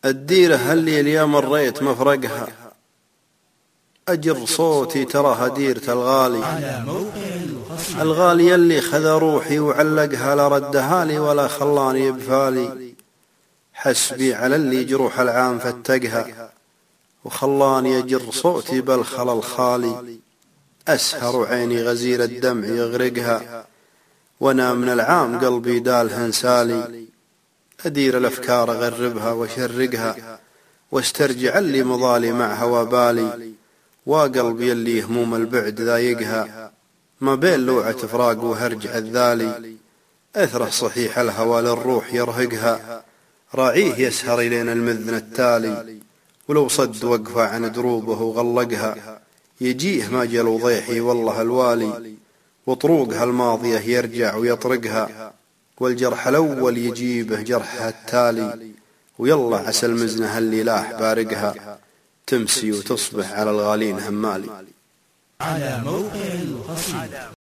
الديرة هاللي اليوم مريت مفرقها، أجر صوتي تراها ديرة الغالي. الغالي اللي خذ روحي وعلقها لا ردها لي ولا خلاني بفالي. حسبي على اللي جروح العام فتقها وخلاني أجر صوتي بالخلا الخالي. أسهر وعيني غزير الدمع يغرقها وانا من العام قلبي دالها انسالي. أدير الأفكار أغربها وأشرقها واسترجع اللي مضالي معها وبالي. وقلبي اللي هموم البعد ذايقها ما بين لوعة فراق وهرج عذالي. أثره صحيح الهوى للروح يرهقها راعيه يسهر إلين المذن التالي. ولو صد وقفة عن دروبه وغلقها يجيه ما جل ضيحي والله الوالي. وطروقها الماضية يرجع ويطرقها والجرح الأول يجيبه جرحها التالي. ويلا عسى المزنة اللي لاح بارقها تمسي وتصبح على الغالين همالي. على موقع القصيدة.